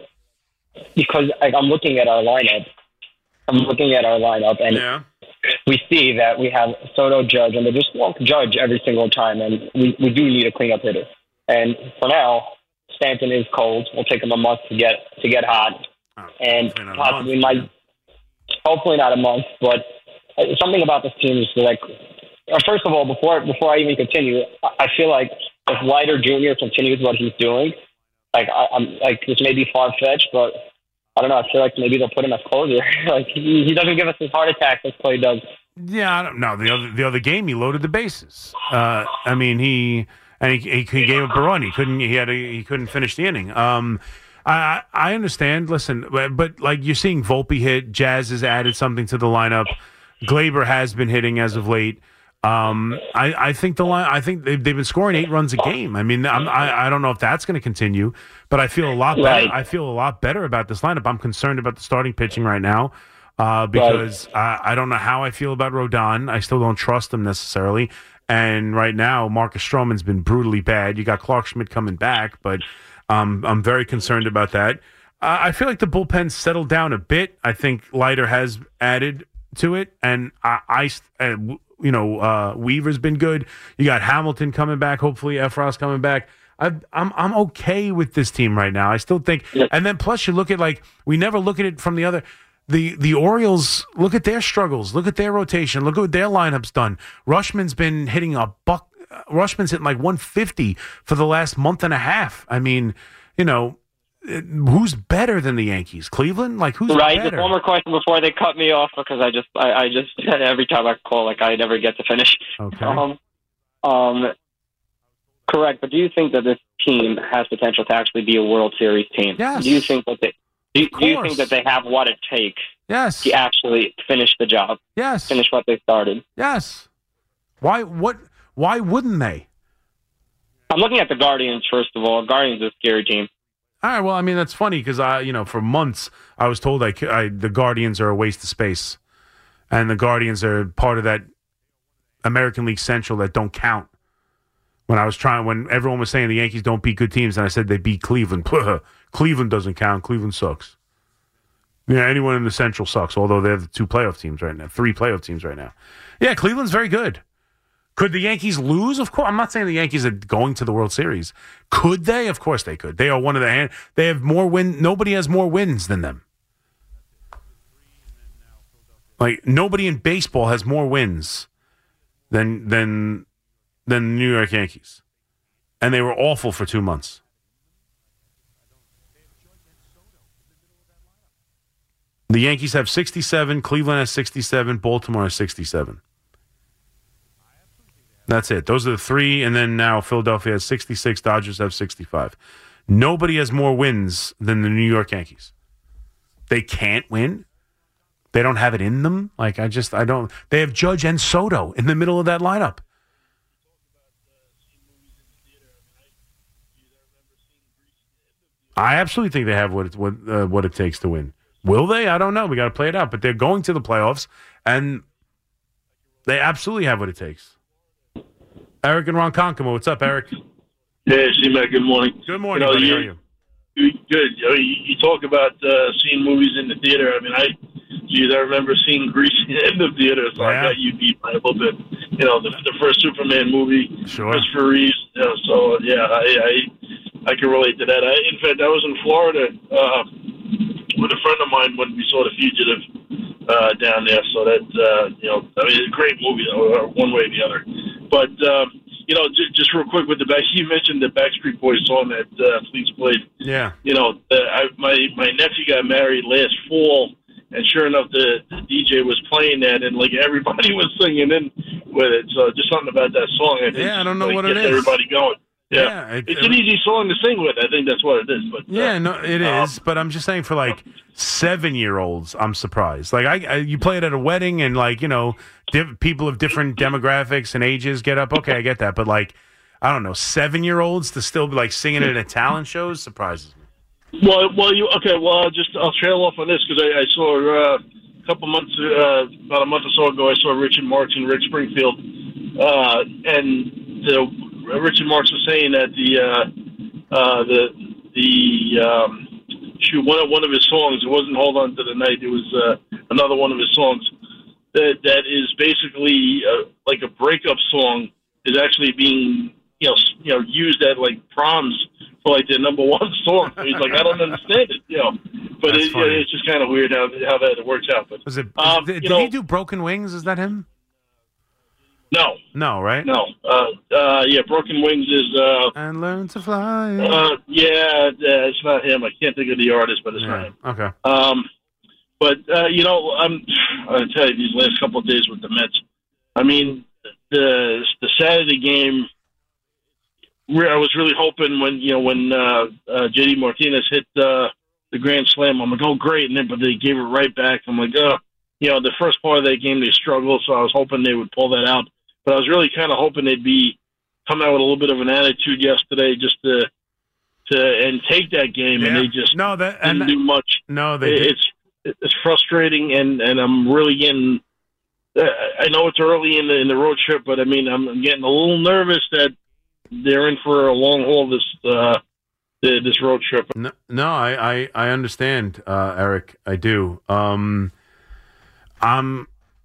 Speaker 8: because like, I'm looking at our lineup. I'm looking at our lineup, and
Speaker 3: Yeah.
Speaker 8: we see that we have Soto, Judge, and they just won't Judge every single time, and we, we do need a cleanup hitter. And for now, Stanton is cold. We'll take him a month to get to get hot,
Speaker 3: Oh,
Speaker 8: and
Speaker 3: hopefully not a
Speaker 8: possibly
Speaker 3: month.
Speaker 8: might, hopefully not a month, but uh, something about this team is like, uh, first of all, before before I even continue, I I feel like if Leiter Junior continues what he's doing, like I, I'm like this may be far fetched, but I don't know. I feel like maybe they'll put him as closer. like he, he doesn't give us his heart attacks as Clay does.
Speaker 3: Yeah, I don't know. The other the other game, he loaded the bases. Uh, I mean, he and he, he, he gave up a run. He couldn't. He had a, he couldn't finish the inning. Um, I I understand. Listen, but, but like you're seeing Volpe hit. Jazz has added something to the lineup. Glaber has been hitting as of late. Um, I, I think the line. I think they've, they've been scoring eight runs a game. I mean, I'm, I I don't know if that's going to continue, but I feel a lot better.
Speaker 8: Right.
Speaker 3: I feel a lot better about this lineup. I'm concerned about the starting pitching right now. Uh, because I, I don't know how I feel about Rodon. I still don't trust him necessarily. And right now, Marcus Stroman's been brutally bad. You got Clark Schmidt coming back, but um, I'm very concerned about that. Uh, I feel like the bullpen settled down a bit. I think Leiter has added to it, and I, I uh, you know, uh, Weaver's been good. You got Hamilton coming back. Hopefully, Efros coming back. I've, I'm I'm okay with this team right now. I still think, and then plus you look at like we never look at it from the other. The the Orioles, look at their struggles. Look at their rotation. Look at what their lineup's done. Rushman's been hitting a buck. Uh, Rushman's hitting like one fifty for the last month and a half. I mean, you know, uh, who's better than the Yankees? Cleveland? Like, who's
Speaker 8: Right.
Speaker 3: better?
Speaker 8: Just one more question before they cut me off because I just, I, I just every time I call, like I never get to finish.
Speaker 3: Okay.
Speaker 8: Um, um, correct. But do you think that this team has potential to actually be a World Series team?
Speaker 3: Yes.
Speaker 8: Do you think that they? Do,
Speaker 3: Of
Speaker 8: do you
Speaker 3: course.
Speaker 8: think that they have what it takes
Speaker 3: Yes.
Speaker 8: to actually finish the job,
Speaker 3: Yes.
Speaker 8: finish what they started?
Speaker 3: Yes. Why? What? Why wouldn't they?
Speaker 8: I'm looking at the Guardians first of all. Guardians is a scary team.
Speaker 3: All right. Well, I mean, that's funny because I, you know, for months I was told I, c- I- the Guardians are a waste of space, and the Guardians are part of that American League Central that don't count. When I was trying, when everyone was saying the Yankees don't beat good teams, and I said they beat Cleveland. Cleveland doesn't count. Cleveland sucks. Yeah, anyone in the Central sucks, although they're the two playoff teams right now, three playoff teams right now. Yeah, Cleveland's very good. Could the Yankees lose? Of course. I'm not saying the Yankees are going to the World Series. Could they? Of course they could. They are one of the hand. They have more win. Nobody has more wins than them. Like nobody in baseball has more wins than than than the New York Yankees, and they were awful for two months. The Yankees have sixty-seven. Cleveland has sixty-seven. Baltimore has sixty-seven. That's it. Those are the three, and then now Philadelphia has sixty-six. Dodgers have sixty-five. Nobody has more wins than the New York Yankees. They can't win. They don't have it in them. Like, I just, I don't. They have Judge and Soto in the middle of that lineup. I absolutely think they have what it, what, uh, what it takes to win. Will they? I don't know. We got to play it out. But they're going to the playoffs, and they absolutely have what it takes. Eric and Ronkonkoma. What's up, Eric?
Speaker 9: Yeah, C-Mac, good morning.
Speaker 3: Good morning,
Speaker 9: you know,
Speaker 3: buddy.
Speaker 9: you,
Speaker 3: How are you?
Speaker 9: you? Good. You, know, you, you talk about uh, seeing movies in the theater. I mean, I geez, I remember seeing Grease in the theater, so
Speaker 3: yeah.
Speaker 9: I got you beat by a little bit. You know, the, the first Superman movie,
Speaker 3: sure.
Speaker 9: Christopher Reeves. You know, so, yeah, I, I I can relate to that. I, in fact, I was in Florida uh, with a friend of mine when we saw The Fugitive uh, down there, so that, uh, you know, I mean, it's a great movie, though, one way or the other. But, um, you know, j- just real quick with the back, you mentioned the Backstreet Boys song that uh, Fleets played.
Speaker 3: Yeah.
Speaker 9: You know, uh, I, my my nephew got married last fall, and sure enough, the, the D J was playing that, and like everybody was singing in with it. So just something about that song, I think,
Speaker 3: yeah, I don't know
Speaker 9: like,
Speaker 3: what it
Speaker 9: gets
Speaker 3: is.
Speaker 9: everybody going. Yeah,
Speaker 3: yeah it,
Speaker 9: it's an easy song to sing with. I think that's what it is. But
Speaker 3: yeah,
Speaker 9: uh,
Speaker 3: no, it
Speaker 9: um,
Speaker 3: is. But I'm just saying, for like seven-year-olds, I'm surprised. Like I, I, you play it at a wedding, and like you know, diff- people of different demographics and ages get up. Okay, I get that. But like, I don't know, seven-year-olds to still be like singing it at talent shows surprises me.
Speaker 9: Well, well, you okay? Well, I'll just I'll trail off on this because I, I saw uh, a couple months, uh, about a month or so ago, I saw Richard Marx and Rick Springfield, uh, and the. Richard Marx was saying that the uh, uh, the the um, shoot one of one of his songs, it wasn't "Hold On to the Night," it was uh, another one of his songs that that is basically uh, like a breakup song, is actually being you know you know used at like proms for like their number one song. So he's like, I don't understand it, you know. But it, it's just kind of weird how how that works out. But
Speaker 3: was it?
Speaker 9: Um,
Speaker 3: did
Speaker 9: you
Speaker 3: did
Speaker 9: know,
Speaker 3: he do Broken Wings? Is that him?
Speaker 9: No.
Speaker 3: No, right?
Speaker 9: No. Uh, uh, yeah, Broken Wings is... Uh,
Speaker 3: and Learn to Fly.
Speaker 9: Uh, yeah, uh, it's not him. I can't think of the artist, but it's
Speaker 3: yeah.
Speaker 9: not him.
Speaker 3: Okay.
Speaker 9: Um, but, uh, you know, I'm, I'll tell you, these last couple of days with the Mets, I mean, the the Saturday game, I was really hoping when, you know, when uh, uh, J D Martinez hit uh, the grand slam, I'm like, oh, great, and then, but they gave it right back. I'm like, oh, you know, the first part of that game, they struggled, so I was hoping they would pull that out. But I was really kind of hoping they'd be come out with a little bit of an attitude yesterday, just to to and take that game,
Speaker 3: yeah.
Speaker 9: and they just
Speaker 3: no, that,
Speaker 9: didn't
Speaker 3: and
Speaker 9: do much.
Speaker 3: No, they
Speaker 9: it, it's it's frustrating, and, and I'm really getting. Uh, I know it's early in the in the road trip, but I mean, I'm, I'm getting a little nervous that they're in for a long haul this uh, this road trip.
Speaker 3: No, no I, I I understand, uh, Eric. I do. Um, I'm.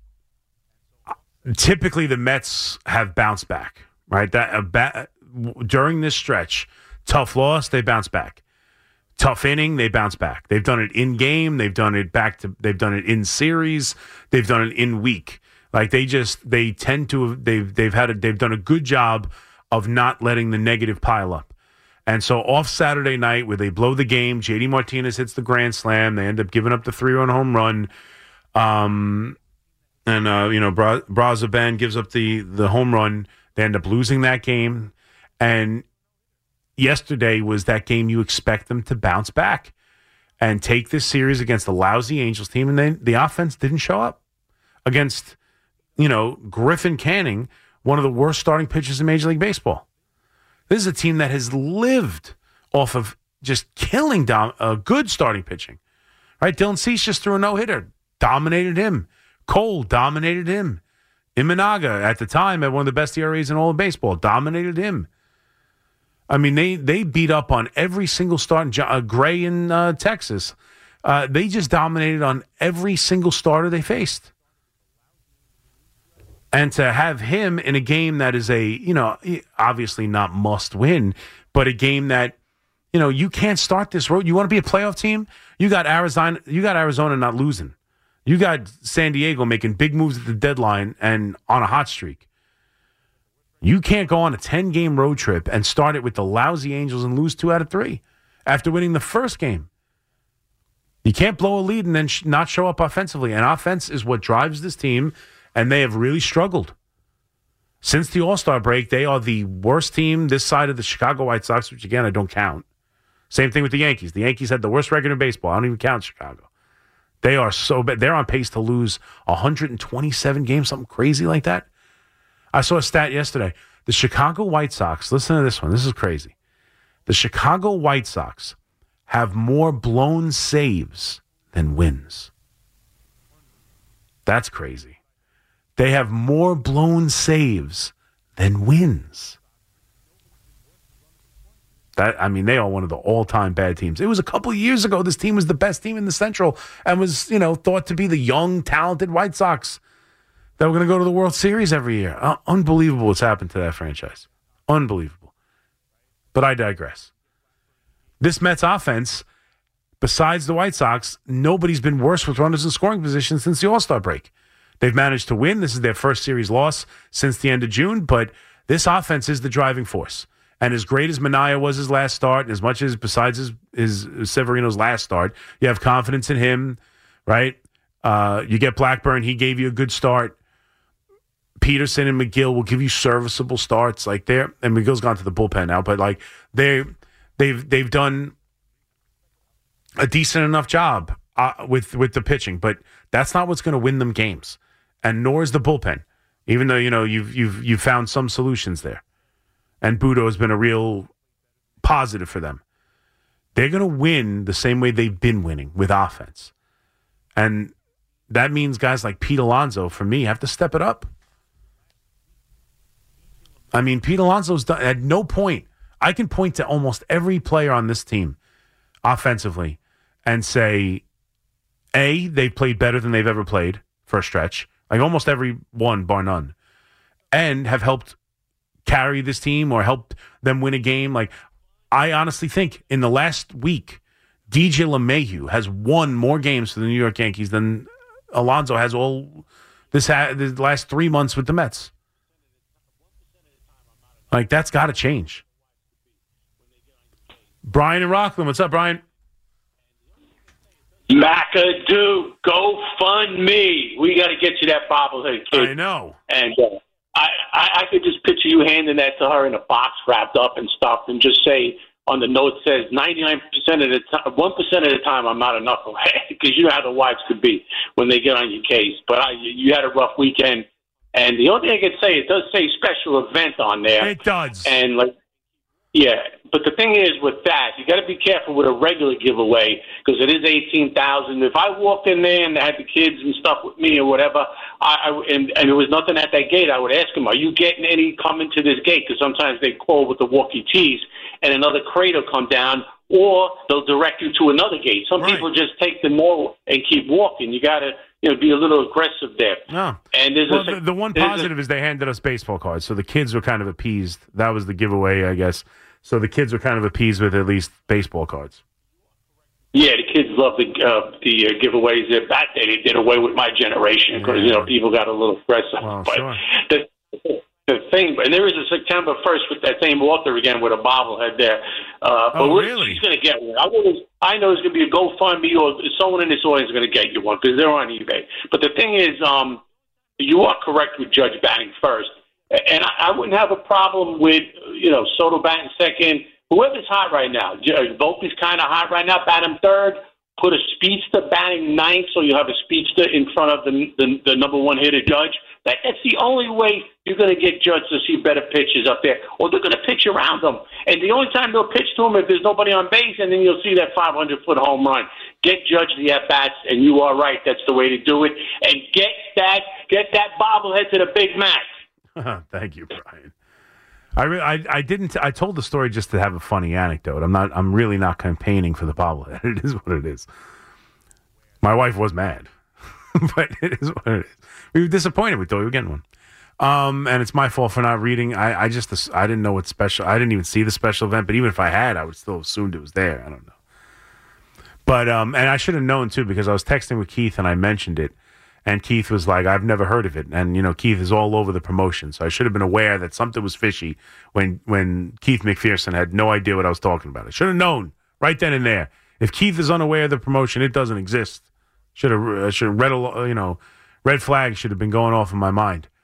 Speaker 3: Typically, the Mets have bounced back, right? That uh, ba- during this stretch, tough loss, they bounce back. Tough inning, they bounce back. They've done it in game. They've done it back to. They've done it in series. They've done it in week. Like they just they tend to. They've they've had a, they've done a good job of not letting the negative pile up. And so off Saturday night, where they blow the game, J D Martinez hits the grand slam. They end up giving up the three-run home run. Um. And, uh, you know, Bra- Brazoban gives up the, the home run. They end up losing that game. And yesterday was that game you expect them to bounce back and take this series against the lousy Angels team. And then the offense didn't show up against, you know, Griffin Canning, one of the worst starting pitchers in Major League Baseball. This is a team that has lived off of just killing dom- uh, good starting pitching. Right? Dylan Cease just threw a no-hitter, dominated him. Cole dominated him. Imanaga, at the time, had one of the best E R As in all of baseball, dominated him. I mean, they, they beat up on every single start. John, uh, Gray in uh, Texas, uh, they just dominated on every single starter they faced. And to have him in a game that is a, you know, obviously not must win, but a game that, you know, you can't start this road. You want to be a playoff team? You got Arizona, you got Arizona not losing. You got San Diego making big moves at the deadline and on a hot streak. You can't go on a ten-game road trip and start it with the lousy Angels and lose two out of three after winning the first game. You can't blow a lead and then sh- not show up offensively. And offense is what drives this team, and they have really struggled. Since the All-Star break, they are the worst team this side of the Chicago White Sox, which, again, I don't count. Same thing with the Yankees. The Yankees had the worst record in baseball. I don't even count Chicago. They are so bad. They're on pace to lose one hundred twenty-seven games, something crazy like that. I saw a stat yesterday. The Chicago White Sox, listen to this one. This is crazy. The Chicago White Sox have more blown saves than wins. That's crazy. They have more blown saves than wins. That I mean, they are one of the all-time bad teams. It was a couple of years ago. This team was the best team in the Central and was, you know, thought to be the young, talented White Sox that were going to go to the World Series every year. Uh, unbelievable what's happened to that franchise. Unbelievable. But I digress. This Mets offense, besides the White Sox, nobody's been worse with runners in scoring position since the All-Star break. They've managed to win. This is their first series loss since the end of June, but this offense is the driving force. And as great as Manaea was his last start, and as much as besides his, his Severino's last start, you have confidence in him, right? Uh, you get Blackburn. He gave you a good start. Peterson and McGill will give you serviceable starts. Like they're, and McGill's gone to the bullpen now, but like they, they've they've done a decent enough job uh, with with the pitching. But that's not what's going to win them games, and nor is the bullpen. Even though you know you've you've you've found some solutions there. And Budo has been a real positive for them. They're going to win the same way they've been winning, with offense. And that means guys like Pete Alonso, for me, have to step it up. I mean, Pete Alonso's done, at no point, I can point to almost every player on this team offensively and say, A, they've played better than they've ever played for a stretch. Like almost every one, bar none. And have helped carry this team or help them win a game. Like, I honestly think in the last week, D J LeMahieu has won more games for the New York Yankees than Alonso has all this ha- the last three months with the Mets. Like, that's got to change. Brian and Rockland, what's up, Brian?
Speaker 10: McAdoo, go fund me. We got to get you that bobblehead, kid.
Speaker 3: I know.
Speaker 10: And uh, I, I, I could just picture you handing that to her in a box wrapped up and stuff and just say on the note says ninety-nine percent of the time, one percent of the time I'm not a knucklehead, because you know how the wives could be when they get on your case. But I, you had a rough weekend. And the only thing I can say, it does say special event on there.
Speaker 3: It does.
Speaker 10: And like, yeah, but the thing is with that, you got to be careful with a regular giveaway because it is eighteen thousand. If I walked in there and had the kids and stuff with me or whatever, I, I and, and there was nothing at that gate, I would ask them, "Are you getting any coming to this gate?" Because sometimes they call with the walkie-talkies, and another crate will come down, or they'll direct you to another gate. Some
Speaker 3: right.
Speaker 10: people just take the no and keep walking. You got to, you know, be a little aggressive there.
Speaker 3: No.
Speaker 10: And there's
Speaker 3: well,
Speaker 10: a,
Speaker 3: the, the one positive a, is they handed us baseball cards, so the kids were kind of appeased. That was the giveaway, I guess. So the kids were kind of appeased with at least baseball cards.
Speaker 10: Yeah, the kids love the uh, the uh, giveaways. There back day, they did away with my generation because yeah. you know people got a little aggressive.
Speaker 3: Well,
Speaker 10: but
Speaker 3: sure.
Speaker 10: the the thing, and there is a September first with that same author again with a bobblehead there. Uh, but
Speaker 3: oh,
Speaker 10: we're,
Speaker 3: really?
Speaker 10: she's going to get one. I, I know it's going to be a GoFundMe or someone in this audience is going to get you one because they're on eBay. But the thing is, um, you are correct with Judge batting first. And I, I wouldn't have a problem with, you know, Soto batting second. Whoever's hot right now. Volpe's kind of hot right now. Bat him third. Put a speedster batting ninth, so you have a speedster in front of the the, the number one hitter, Judge. That, that's the only way you're going to get Judge to see better pitches up there. Or they're going to pitch around them. And the only time they'll pitch to him if there's nobody on base, and then you'll see that five hundred foot home run. get Judge the at-bats, and you are right. That's the way to do it. And get that get that bobblehead to the Big Mac.
Speaker 3: Thank you, Brian. I, re- I I didn't. I told the story just to have a funny anecdote. I'm not. I'm really not campaigning for the bobblehead. It is what it is. My wife was mad, but it is what it is. We were disappointed. We thought we were getting one, um, and it's my fault for not reading. I, I just I didn't know what special. I didn't even see the special event. But even if I had, I would still have assumed it was there. I don't know. But um, and I should have known too because I was texting with Keith and I mentioned it. And Keith was like, I've never heard of it. And, you know, Keith is all over the promotion. So I should have been aware that something was fishy when when Keith McPherson had no idea what I was talking about. I should have known right then and there. If Keith is unaware of the promotion, it doesn't exist. Should have, should have red, you know, red flag should have been going off in my mind.